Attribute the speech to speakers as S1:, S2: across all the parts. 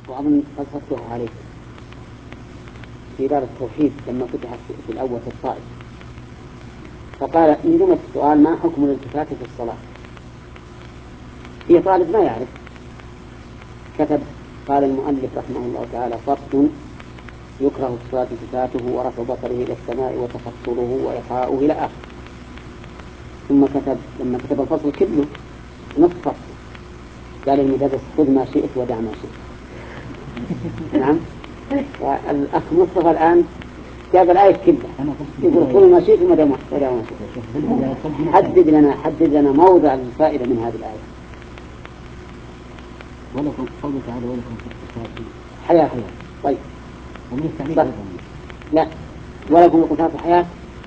S1: وأظن قصدتها عليك في دار التوحيد لما فتحت في الأول في الطائف، فقال من جملة السؤال ما حكم الالتفات في الصلاة؟ في طالب ما يعرف كتب قال المؤلف رحمه الله تعالى فصل يكره في الصلاة التفاته ورفع بصره إلى السماء وتخطره وإيقاؤه إلى آخر. ثم كتب لما كتب الفصل كله نصف فصل قال المدرس خذ ما شئت ودع ما شئت. نعم. والأخ مصطفى الآن جاب الآية كلها يقول خذ ما شئت ودع ما شئت. حدد لنا موضع الفائدة من هذه الآية.
S2: ولكم قوله تعالى ولكم في القصاص
S1: حياة. طيب لا ولكم القصاص حياة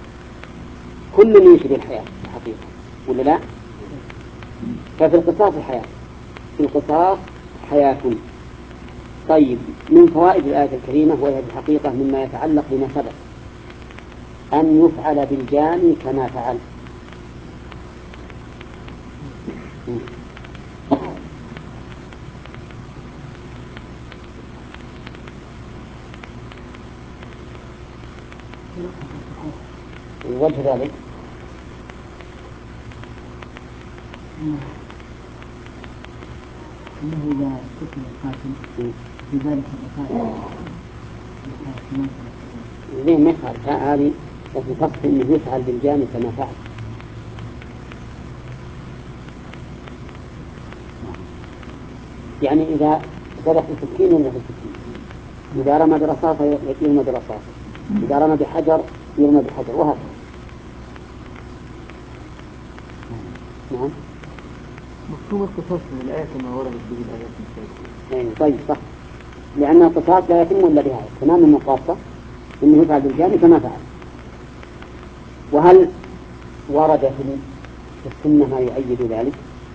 S1: كل يشبه الحياة الحقيقة ولا لا؟ ففي القصاص حياة، في القصاص حياة. طيب من فوائد الآية الكريمة وهي الحقيقة مما يتعلق بما سبق أن يفعل بالجاني كما فعل. وجه ذلك
S2: أنه إذا قتل القاتل في ذلك القاتل
S1: زي ما يفعل هذه وفي فصل أنه يفعل بالجاني كما فعل. يعني إذا سلك السكين يرمى بالسكين، إذا رمى برصاصة يرمى برصاصة، إذا رمى بحجر يرمى بحجر، وهكذا. نعم.
S2: مفهوم القصاص من الآية كما وردت به الآيات الكريمة.
S1: طيب صح، لأن القصاص لا يتم إلا بهذا تمام المقاصة إنه يفعل بالجاني كما فعل. وهل ورد في السنة ما يؤيد ذلك؟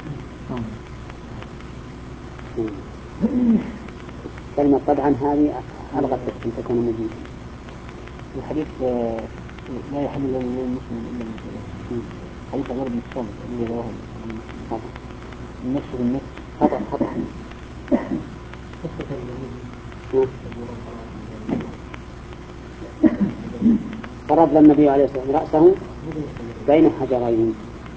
S1: كلمة طبعا هذه ألغت أن تكون مجيدة.
S2: الحديث لا يحل للمسلم إلا من حديث عمر بن الصامت الذي رواه النفس بالنفس
S1: خطأ. ضرب النبي عليه الصلاة والسلام رأسه بين حجرين.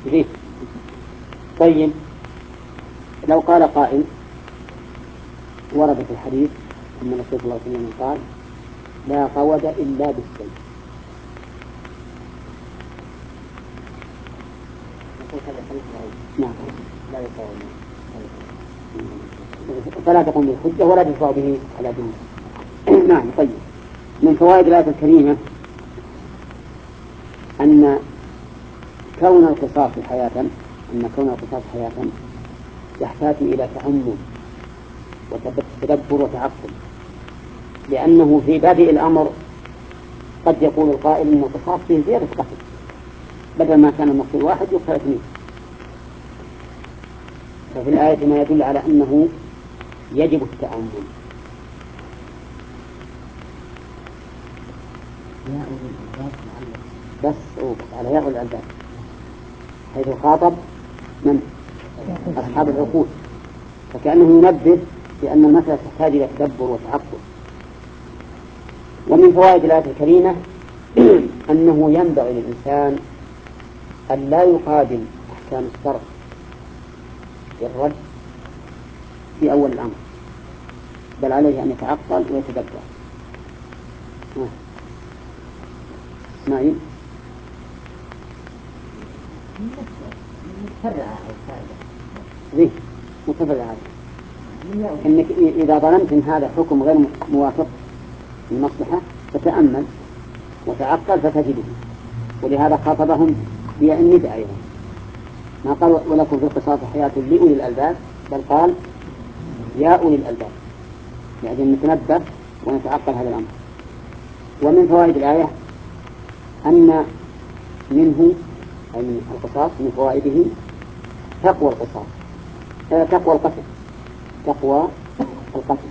S1: طيب لو قال قائل ورد في الحديث أن الرسول صلى الله عليه وسلم قال لا قود إلا بالسيف. نعم لا يقود فلا تقوم بالحجة ولا تدفع به على دينه. نعم. طيب من فوائد الآية الكريمة أن كون القصاص حياة يحتاج إلى تأمل وتدبر وتعقل، لأنه في بادئ الأمر قد يقول القائل إن القصاص فيه زيادة قتل، بدل ما كان المقتول واحد يقتل اثنين. ففي الآية ما يدل على أنه يجب التأمل. بس على ياء الألباب حيث خاطب من أصحاب العقول، فكأنه ينبه بأن المسألة تحتاج إلى تدبر وتعقل. ومن فوائد الآية الكريمة أنه ينبغي للإنسان أن لا يقابل أحكام الشرع بالرد في أول الأمر، بل عليه أن يتعقل ويتدبر. اسماعيل متفرع إنك إذا ظننت إن هذا حكم غير موافق للمصلحة فتأمل وتعقل فتجده. ولهذا خاطبهم بالنداء أيضا، ما قال ولكم في القصاص حياة لأولي الألباب، بل قال يا أولي الألباب، يعني نتنبه ونتعقل هذا الأمر. ومن فوائد الآية أن منه أي من القصاص من فوائده تقوى القصاص، تقوى القتل، تقوى القتل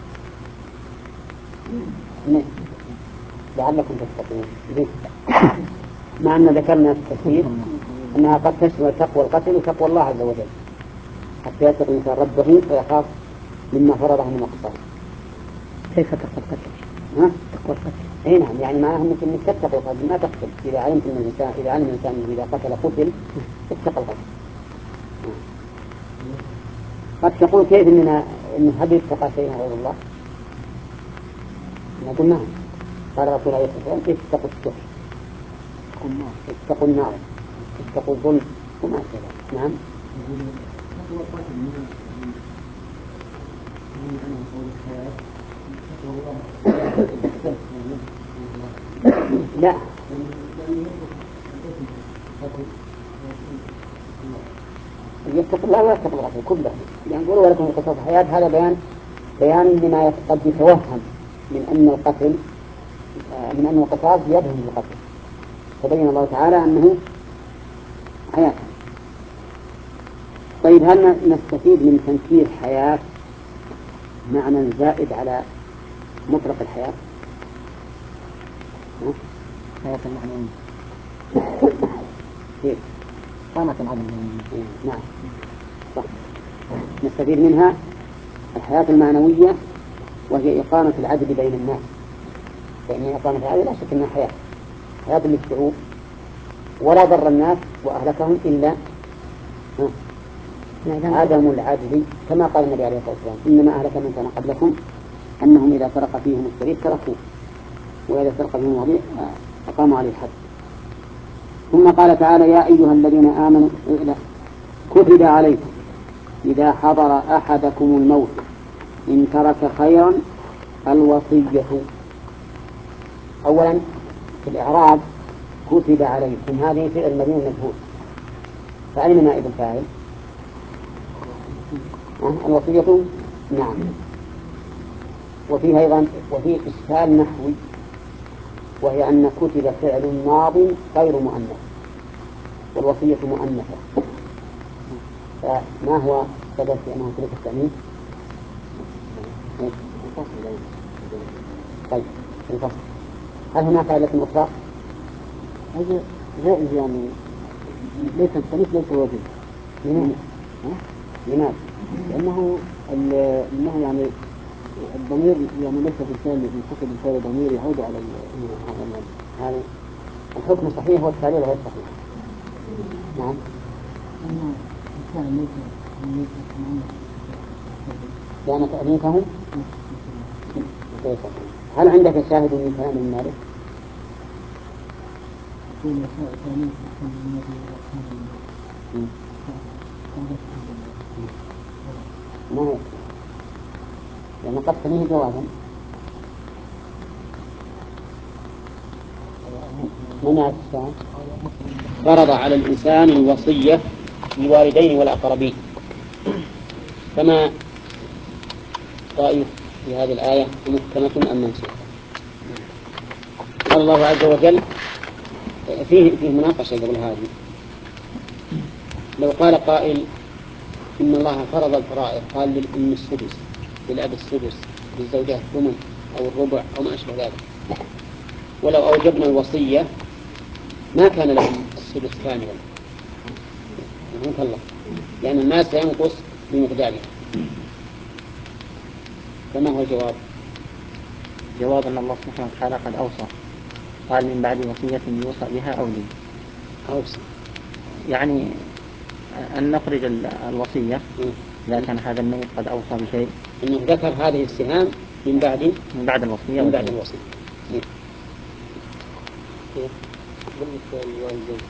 S1: لعلكم تتقون. مع أن ذكرنا في التفسير أنها قد تشمل تقوى القتل وتقوى الله عز وجل، حتى يتقي الإنسان ربه ويخاف مما فرضه من القصاص.
S2: كيف تقوى القتل؟
S1: ها؟
S2: تقوى القتل.
S1: اي نعم، يعني معناه انك تتقي القتل ما تقتل. اذا علمت ان الانسان اذا علم الانسان اذا قتل قتل اتقى القتل. قد تقول كيف ان هل يتقى شيء غير الله؟ نقول نعم. قال رسول الله صلى الله عليه وسلم اتقوا الشر، اتقوا النار، اتقوا الظلم وما كذا. نعم. لا يتق الله ويتق الغفل كله. يعني يقول ولكم القصاص حياة، هذا بيان لما قد يتوهم من أن القصاص يدهم بالقتل، فبين الله تعالى أنه حياة. طيب هل نستفيد من تنكير حياة معنى زائد على مطلق الحياة؟
S2: حياة المعنى
S1: كيف؟
S2: قامة العدل.
S1: نعم صح. نستفيد منها الحياة المعنوية وهي إقامة العدل بين الناس، فإن إقامة العدل لا شك أنها حياة للشعوب، ولا ضر الناس وأهلكهم إلا عدم العدل، كما قال النبي عليه الصلاة والسلام إنما أهلك من كان قبلكم أنهم إذا سرق فيهم الشريف تركوه وإذا سرق فيهم الوضيع أقاموا عليه الحد. ثم قال تعالى يا أيها الذين آمنوا كتب عليكم إذا حضر أحدكم الموت إن ترك خيرا الوصية. أولا في الإعراب كتب عليكم هذه فعل مبني مجهول، فأين نائب الفاعل؟ الوصية. نعم. وفيه أيضا وفيه إشكال نحوي، وهي أن كتب فعل ماض غير مؤنث والوصية مؤنثة، فما هو سبب في أنه كتب التأنيث؟ طيب الفصل هل هناك علة أخرى؟
S2: هذا جائز يعني ليس التأنيث ليس واجب.
S1: لماذا؟
S2: لأنه يعني الضمير يعني ليس في الفعل ينتقل الفعل ضمير يعود على
S1: هذا الحكم صحيح والتعليل غير صحيح. نعم. لأن تأنيثهم هل عندك شاهد من كلام مالك؟ ما هو لأن قد تنيه جوابا. من الشاهد فرض على الإنسان الوصية للوالدين والأقربين، فما رأيه في هذه الآية محكمة أم منسوخة؟ قال الله عز وجل فيه مناقشة قبل هذه. لو قال قائل إن الله فرض الفرائض، قال للأم السدس، للأب السدس، للزوجة الثمن أو الربع أو ما أشبه ذلك، ولو أوجبنا الوصية ما كان لهم السدس كاملا رحمك الله، لأن الناس سينقص بمقدارها. فما هو الجواب؟
S2: جواب أن الله سبحانه وتعالى قد أوصى، قال من بعد وصية يوصى بها أو دين.
S1: أوصى
S2: يعني أن نخرج الوصية إذا كان هذا الميت قد أوصى بشيء،
S1: أنه ذكر هذه السهام من بعد
S2: الوصية.
S1: بالنسبة للوالدين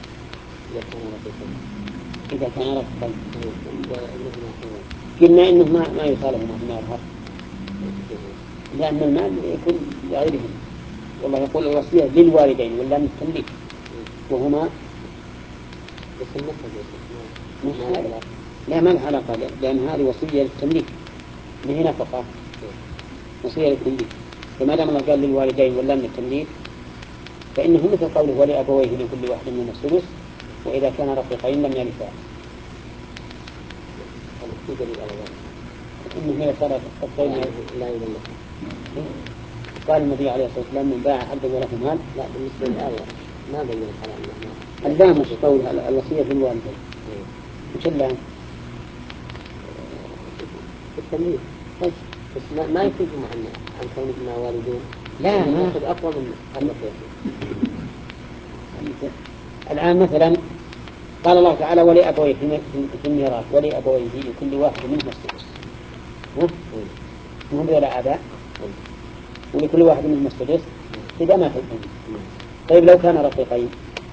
S1: إذا كان رفقا قلنا إنه ما يطالبهم بما يظهر، لأن المال يكون لغيرهم. والله يقول الوصية للوالدين ولا من التمليك، وهما لا ما له علاقة، لأن هذه وصية للتمليك من هنا فقط، وصية للتمليك. فما دام الله قال للوالدين ولا من التمليك فإنه مثل قوله ولأبويه لكل واحد من السدس وإذا كان رفيقين لم يرثا. إنه هي صارت الطين لا يملك. قال النبي عليه الصلاة والسلام من باع عبدا وله مال. لا بالنسبة للآية ما بينت على أنه اللام مش قول الوصية في الوالدين. وش اللام؟ التمليك. طيب
S2: بس ما يفيدهم عن كونهما والدين.
S1: لا ما
S2: يأخذ أقوى من الرقيق.
S1: الآن مثلا قال الله تعالى ولأبويه في الميراث ولأبويه لكل واحد منهم السدس. هم ولا آباء ولكل واحد منهم السدس إذا ما في الأم. طيب لو كان رقيقين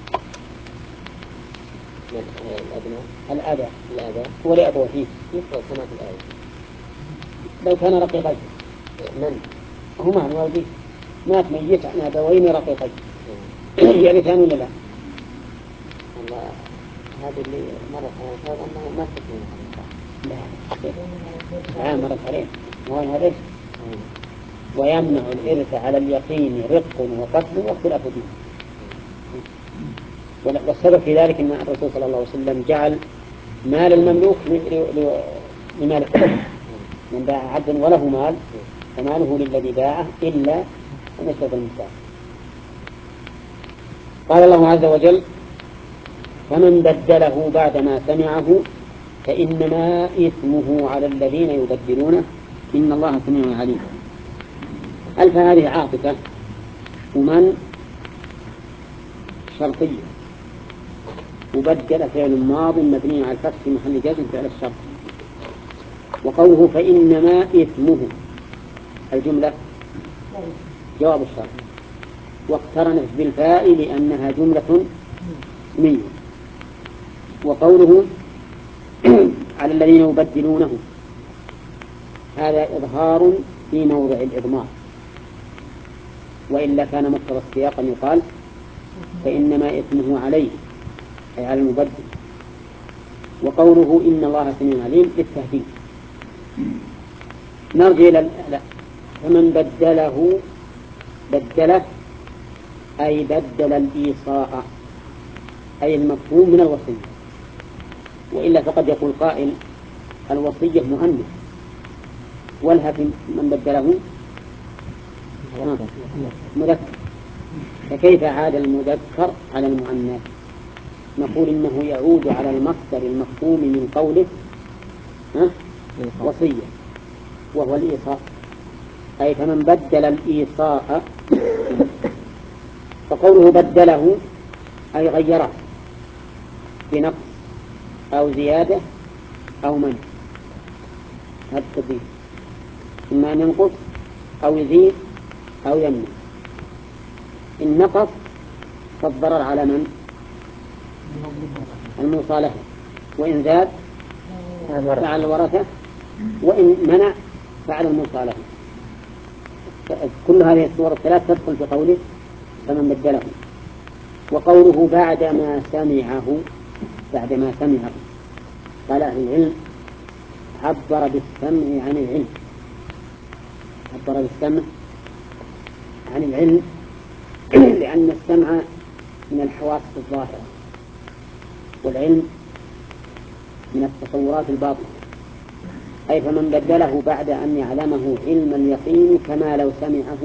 S1: الآباء ولأبويه
S2: يفضل كما في الآية.
S1: لو كان رقيقين
S2: من
S1: هما الوالدين مات ميت عن أبوين رقيقين يرثان ولا لا؟
S2: والله هذا اللي مرت على هذا أنه ما تكون
S1: لا مرت عليه وهو هذا ويمنع الإرث على اليقين رق وقتل واختلاف دين. والسبب في ذلك أن الرسول صلى الله عليه وسلم جعل مال المملوك لمال من باع عبدا وله مال فماله للذي باعه إلا أن يشترط المستعان. قال الله عز وجل فمن بدله بعدما سمعه فإنما إثمه على الذين يبدلونه إن الله سميع عليم. ألف هذه عاطفة ومن شرطية وبدل فعل ماض مبني على الفتح في محل جزم فعل الشرط. وقوله فإنما إثمه الجملة جواب الشرط واقترنت بالفاء لأنها جملة اسمية. وقوله على الذين يبدلونه هذا إظهار في موضع الإضمار وإلا كان مقتضى السياق أن يقال فإنما إثمه عليه أي على المبدل. وقوله إن الله سميع عليم للتهديد. نرجع إلى فمن بدله أي بدل الإيصاء أي المفهوم من الوصية. وإلا فقد يقول قائل الوصية مؤنث والهف من بدله مذكر فكيف عاد المذكر على المؤنث؟ نقول إنه يعود على المصدر المفهوم من قوله وصية وهو الإيصاء أي فمن بدل الإيصاء فقوله بدله أي غيره بنقص أو زيادة أو منع. هذا التبديل إما أن ينقص أو يزيد أو يمنع. إن نقص فالضرر على من؟ الموصى له. وإن زاد فعلى الورثة وإن منع فعلى الموصى له. كل هذه الصور الثلاث تدخل في قوله فمن بدله. وقوله بعدما سمعه قال أهل العلم عبر بالسمع عن العلم لأن السمع من الحواس الظاهرة والعلم من التصورات الباطنة أي فمن بدله بعد أن يعلمه علم اليقين كما لو سمعه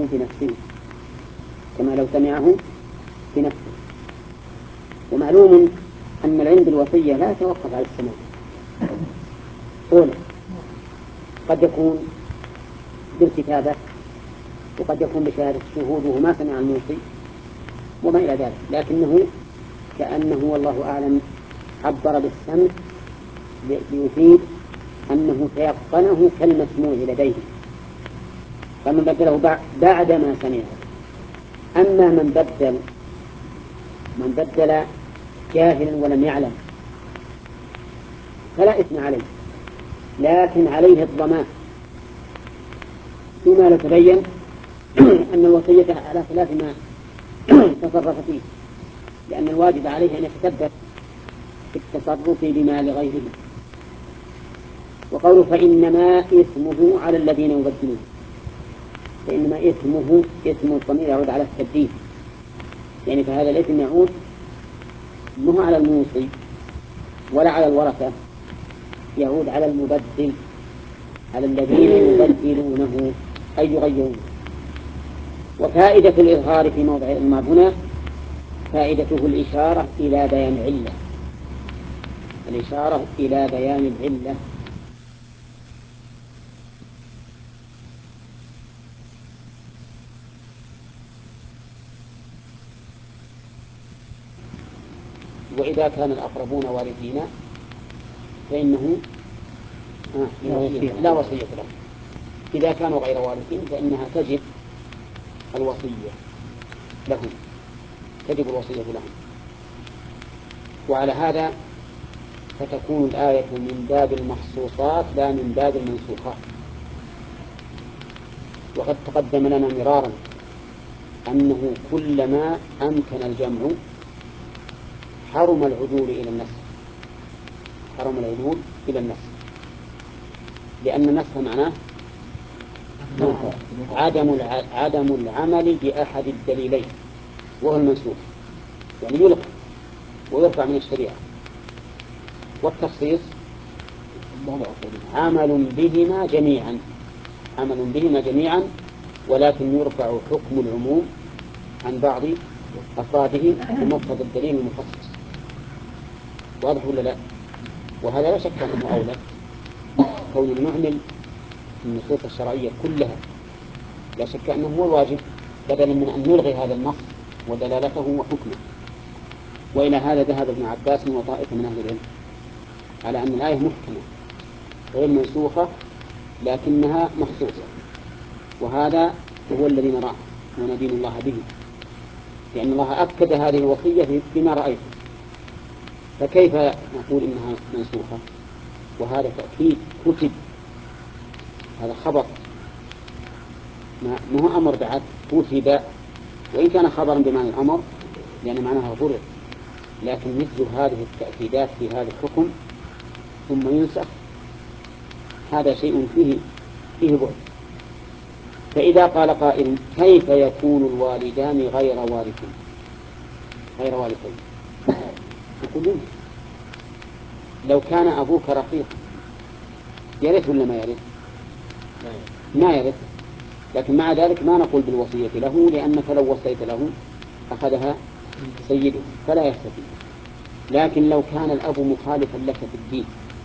S1: بنفسه. ومعلوم أن العلم بالوصية لا يتوقف على السماع أولا قد يكون بالكتابة وقد يكون بشهادة الشهود وهو ما سمع الموصي وما إلى ذلك لكنه كأنه والله أعلم عبر بالسمع ليفيد أنه تيقنه كالمسموع لديه. فمن بدله بعد ما سمعه. أما من بدل جاهلا ولم يعلم فلا إثم عليه لكن عليه الضمان فيما لو تبين أن الوصية على خلاف ما تصرف فيه لأن الواجب عليه أن يتثبت في التصرف بما لغيره. وقوله فإنما إثمه على الذين يبدلون فإنما اسم الضمير يعود على التبديل يعني فهذا الاسم يعود مو على الموصي ولا على الورثة يعود على المبدل على الذين يبدلونه أي يغيرون. وفائدة الإظهار في موضع الإضمار هنا فائدته الإشارة إلى بيان العلة وإذا كان الأقربون وارثين فإنه لا وصية لهم. إذا كانوا غير وارثين فإنها تجب الوصية لهم، تجب الوصية لهم. وعلى هذا فتكون الآية من باب المخصوصات لا من باب المنسوخات. وقد تقدم لنا مرارا أنه كلما أمكن الجمع حرم العدول إلى النسخ، حرم العدول إلى النسخ، لأن النسخ معناه عدم العمل بأحد الدليلين وهو المنسوخ، يعني يلغى ويرفع من الشريعة. والتخصيص عمل بهما جميعا، عمل بهما جميعا، ولكن يرفع حكم العموم عن بعض أفراده بمقتضى الدليل المخصص. واضح ولا لا؟ وهذا لا شك أنه أولى، كون نعمل النصوص الشرعية كلها لا شك أنه هو الواجب، بدلا من أن نلغي هذا النص ودلالته وحكمه. وإلى هذا ذهب ابن عباس وطائفة من أهل العلم على أن الآية محكمة غير منسوخة لكنها مخصوصة، وهذا هو الذي نراه وندين الله به، لأن الله أكد هذه الوصية بما رأيته. فكيف نقول إنها منسوخة وهذا تأكيد كتب؟ هذا خبر ما هو أمر بعد، كتب، وإن كان خبرا بمعنى الأمر لأن معناها ضرر، لكن مثل هذه التأكيدات في هذا الحكم ثم ينسخ هذا شيء فيه بعد. فإذا قال قائل كيف يكون الوالدان غير وارثين يقولون لو كان أبوك رقيقا يرث ولا ما يرث؟ ما يرث، لكن مع ذلك ما نقول بالوصية له، لأنك لو وصيت له أخذها سيده فلا يستفيد. لكن لو كان الأب مخالفا لك في الدين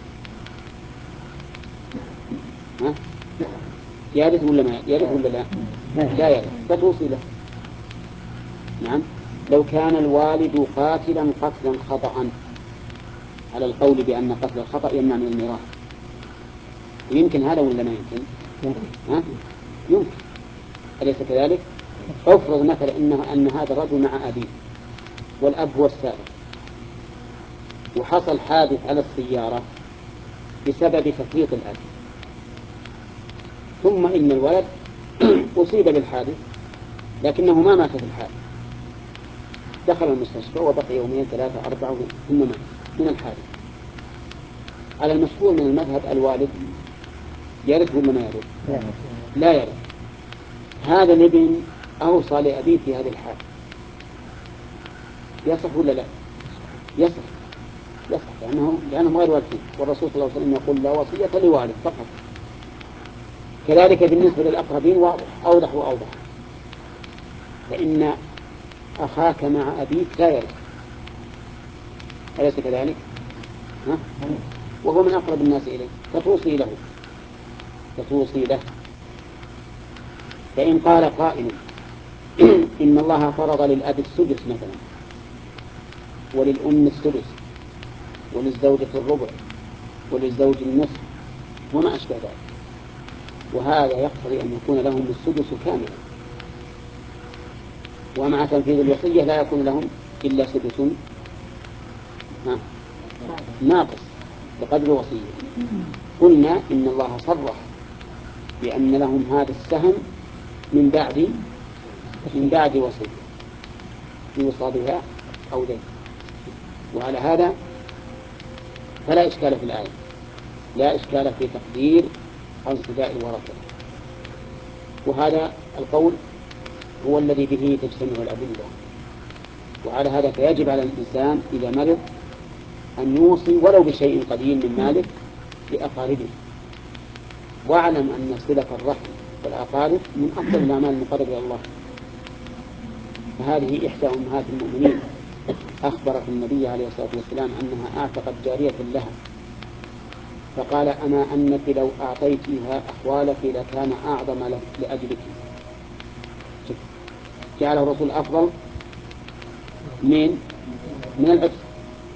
S1: يرث ولا ما يرث ولا لا؟ لا يرث، فتوصي له. نعم. لو كان الوالد قاتلا قتلا خطأ على القول بأن قتل الخطأ يمنع من الميراث، يمكن هذا ولا ما يمكن؟ يمكن، أليس كذلك؟ افرض مثلا أن هذا الرجل مع أبيه والأب هو السائق، وحصل حادث على السيارة بسبب تفريط الأب، ثم إن الولد أصيب بالحادث لكنه ما مات في الحادث، دخل المستشفى وبقي يومين 3 4 ثم مات من الحادث. على المشهور من المذهب الوالد يرث ولا ما يرث؟ لا يرث. هذا الابن أوصى لأبيه في هذه الحالة، يصح ولا لا؟ يصح لأنهم غير وارثين، والرسول صلى الله عليه وسلم يقول لا وصية لوالد فقط. كذلك بالنسبة للأقربين أوضح وأوضح، فإن أخاك مع أبيك لا يرث، أليس كذلك؟ وهو من أقرب الناس إليه، فتوصي له. فإن قال قائل إن الله فرض للأب السدس مثلا، وللأم السدس، وللزوجة الربع، وللزوج النصف وما أشبه ذلك، وهذا يقتضي أن يكون لهم السدس كاملا، ومع تنفيذ الوصية لا يكون لهم إلا سدس ناقص بقدر الوصية. قلنا إن الله صرح بأن لهم هذا السهم من بعد وصية يوصى بها أو دين، وعلى هذا فلا إشكال في الآية، لا إشكال في تقدير انصباء الورثة. وهذا القول هو الذي به تجتمع الأدلة. وعلى هذا فيجب على الإنسان إذا مرض أن يوصي ولو بشيء قليل من ماله لأقاربه، واعلم أن صلة الرحم والأقارب من أفضل الأعمال المقربة إلى الله. فهذه إحدى أمهات المؤمنين أخبرت النبي عليه الصلاة والسلام أنها أعتقت جارية لها، فقال أما أنك لو أعطيتها أحوالك لكان أعظم لأجلك. جعله الرسول أفضل من العتق،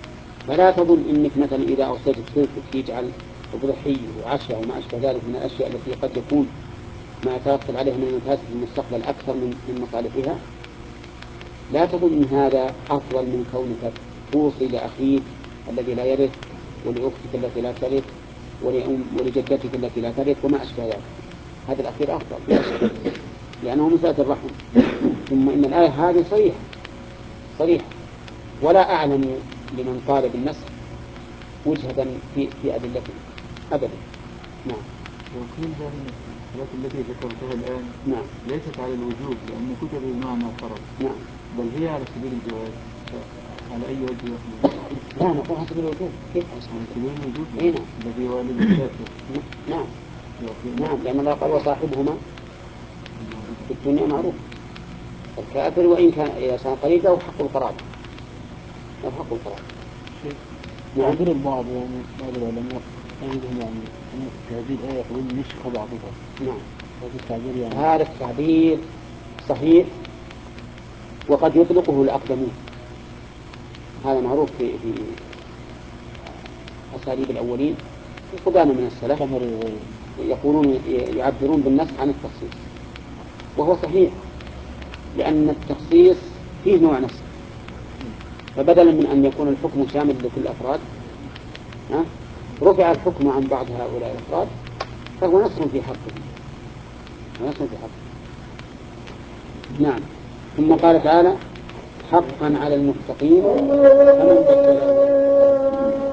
S1: فلا تظن إنك مثلا إذا أرسلت سلكك يجعل أضحية وعشاء وما أشبه ذلك من الأشياء التي قد يكون ما يترتب عليها من المفاسد في المستقبل أكثر من مصالحها، لا تظن إن هذا أفضل من كونك توصي لأخيك الذي لا يرث ولأختك التي لا ترث ولجدتك التي لا ترث وما أشبه ذلك. هذا الأخير أفضل لأنه من صلة الرحم. ثم إن الآية هذه صريحة ولا أعلم لمن قال بالنسخ وجهة في أدلته أبدا. نعم.
S2: وكل الصلاة التي ذكرتها الآن
S1: نعم
S2: ليست على الوجوب لأن كتب بمعنى فرض،
S1: نعم،
S2: بل هي على سبيل الجواز. على أي وجه
S1: لا نقول على سبيل الوجوب. كيف
S2: على سبيل الوجوب؟
S1: نعم.
S2: الذي هو للكافر.
S1: نعم نعم، لأن الله قال وصاحبهما في الدنيا معروف. الكافر وإن كان إذا كان قريب له حق القرابة، له حق القرابة.
S2: نعم. البعض يعني بعض العلماء يجدهم يعني أن هذه الآية يقولون نسخ بعضها.
S1: نعم.
S2: هذا التعبير يعني
S1: هذا التعبير صحيح وقد يطلقه الأقدمون. هذا معروف في أساليب الأولين القدامى من السلف يقولون يعبرون بالنسخ عن التخصيص، وهو صحيح لأن التخصيص فيه نوع نسخ، فبدلا من أن يكون الحكم شامل لكل الأفراد رفع الحكم عن بعض هؤلاء الأفراد فهو نسخ في حقه. نعم. ثم قال تعالى حقا على المتقين فمن بدل